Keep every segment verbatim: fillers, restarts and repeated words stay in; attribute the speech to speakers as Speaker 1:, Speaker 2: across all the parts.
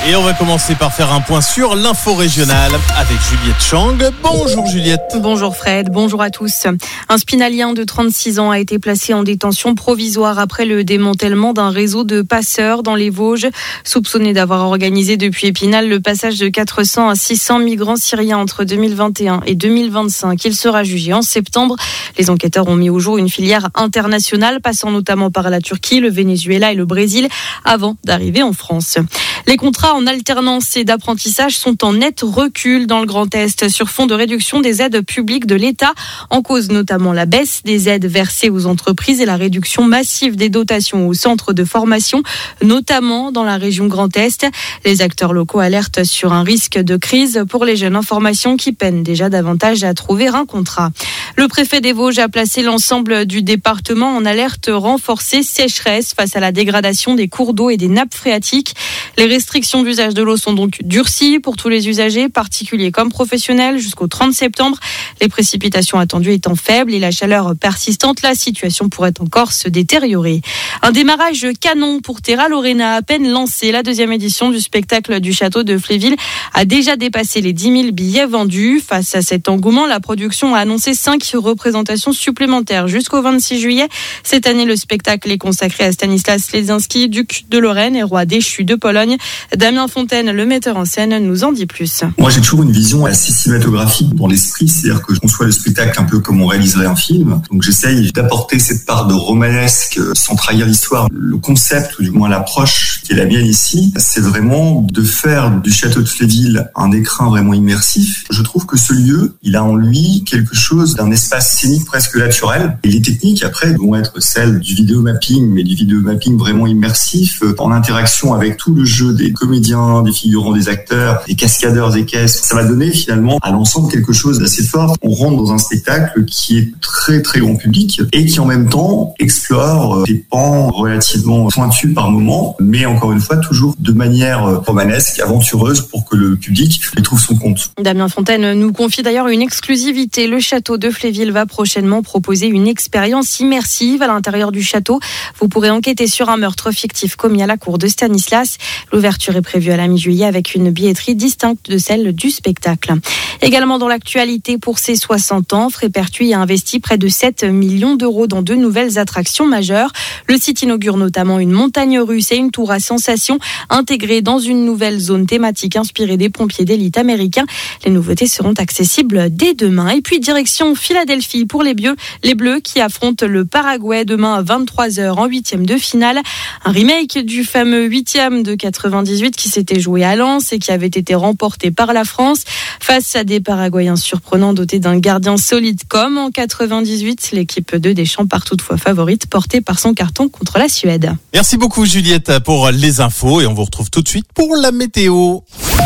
Speaker 1: Et on va commencer par faire un point sur l'info régionale avec Juliette Chang. Bonjour Juliette.
Speaker 2: Bonjour Fred, bonjour à tous. Un spinalien de trente-six ans a été placé en détention provisoire après le démantèlement d'un réseau de passeurs dans les Vosges, soupçonné d'avoir organisé depuis Épinal le passage de quatre cents à six cents migrants syriens entre deux mille vingt et un et deux mille vingt-cinq. Il sera jugé en septembre. Les enquêteurs ont mis au jour une filière internationale passant notamment par la Turquie, le Venezuela et le Brésil avant d'arriver en France. Les contrats en alternance et d'apprentissage sont en net recul dans le Grand Est sur fond de réduction des aides publiques de l'État. En cause notamment la baisse des aides versées aux entreprises et la réduction massive des dotations aux centres de formation, notamment dans la région Grand Est. Les acteurs locaux alertent sur un risque de crise pour les jeunes en formation qui peinent déjà davantage à trouver un contrat. Le préfet des Vosges a placé l'ensemble du département en alerte renforcée sécheresse face à la dégradation des cours d'eau et des nappes phréatiques. Les restrictions d'usage de l'eau sont donc durcies pour tous les usagers, particuliers comme professionnels, jusqu'au trente septembre. Les précipitations attendues étant faibles et la chaleur persistante, la situation pourrait encore se détériorer. Un démarrage canon pour Terra Lorena, à peine lancé. La deuxième édition du spectacle du château de Fléville a déjà dépassé les dix mille billets vendus. Face à cet engouement, la production a annoncé cinq représentations supplémentaires jusqu'au vingt-six juillet. Cette année, le spectacle est consacré à Stanislas Leczinski, duc de Lorraine et roi déchu de Pologne. Damien Fontaine, le metteur en scène, nous en dit plus.
Speaker 3: Moi, j'ai toujours une vision assez cinématographique dans l'esprit, c'est-à-dire que je conçois le spectacle un peu comme on réaliserait un film. Donc, j'essaye d'apporter cette part de romanesque sans trahir l'histoire. Le concept, ou du moins l'approche qui est la mienne ici, c'est vraiment de faire du château de Fléville un écrin vraiment immersif. Je trouve que ce lieu, il a en lui quelque chose d'un espace scénique presque naturel. Et les techniques, après, vont être celles du vidéomapping, mais du vidéomapping vraiment immersif, en interaction avec tout le jeu des comédiens, des figurants, des acteurs, des cascadeurs, des caisses. Ça va donner finalement à l'ensemble quelque chose d'assez fort. On rentre dans un spectacle qui est très très grand public et qui en même temps explore des pans relativement pointus par moment, mais encore une fois toujours de manière romanesque, aventureuse pour que le public y trouve son compte.
Speaker 2: Damien Fontaine nous confie d'ailleurs une exclusivité. Le château de Fléville va prochainement proposer une expérience immersive à l'intérieur du château. Vous pourrez enquêter sur un meurtre fictif commis à la cour de Stanislas. L'ouverture est prévue à la mi-juillet avec une billetterie distincte de celle du spectacle. Également dans l'actualité, pour ses soixante ans, Frépertuis a investi près de sept millions d'euros dans deux nouvelles attractions majeures. Le site inaugure notamment une montagne russe et une tour à sensations intégrées dans une nouvelle zone thématique inspirée des pompiers d'élite américains. Les nouveautés seront accessibles dès demain. Et puis direction Philadelphie pour les Bleus, les Bleus qui affrontent le Paraguay demain à vingt-trois heures en huitième de finale. Un remake du fameux huitième de quatre-vingt-dix-huit qui s'était joué à Lens et qui avait été remporté par la France face à des Paraguayens surprenants dotés d'un gardien solide comme en quatre-vingt-dix-huit. L'équipe de Deschamps part toutefois favorite, portée par son carton contre la Suède.
Speaker 1: Merci beaucoup Juliette pour les infos et on vous retrouve tout de suite pour la météo.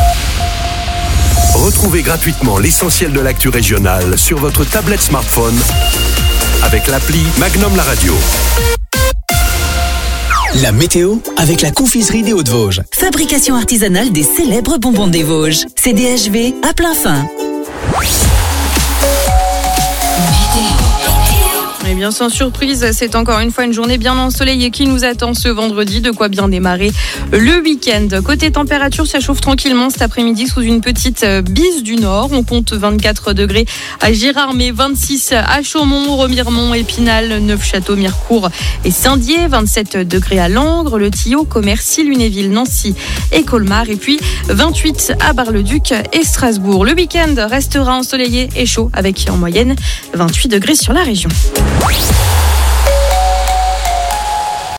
Speaker 4: Retrouvez gratuitement l'essentiel de l'actu régionale sur votre tablette smartphone avec l'appli Magnum La Radio.
Speaker 5: La météo avec la confiserie des Hauts-de-Vosges.
Speaker 6: Fabrication artisanale des célèbres bonbons des Vosges. C D H V à plein fin.
Speaker 2: Et bien sans surprise, c'est encore une fois une journée bien ensoleillée qui nous attend ce vendredi, de quoi bien démarrer le week-end. Côté température, ça chauffe tranquillement cet après-midi sous une petite bise du nord. On compte vingt-quatre degrés à Girardmer, vingt-six à Chaumont, Remiremont, Épinal, Neufchâteau, Mirecourt et Saint-Dié, vingt-sept degrés à Langres, Le Tillot, Commercy, Lunéville, Nancy et Colmar, et puis vingt-huit à Bar-le-Duc et Strasbourg. Le week-end restera ensoleillé et chaud avec en moyenne vingt-huit degrés sur la région.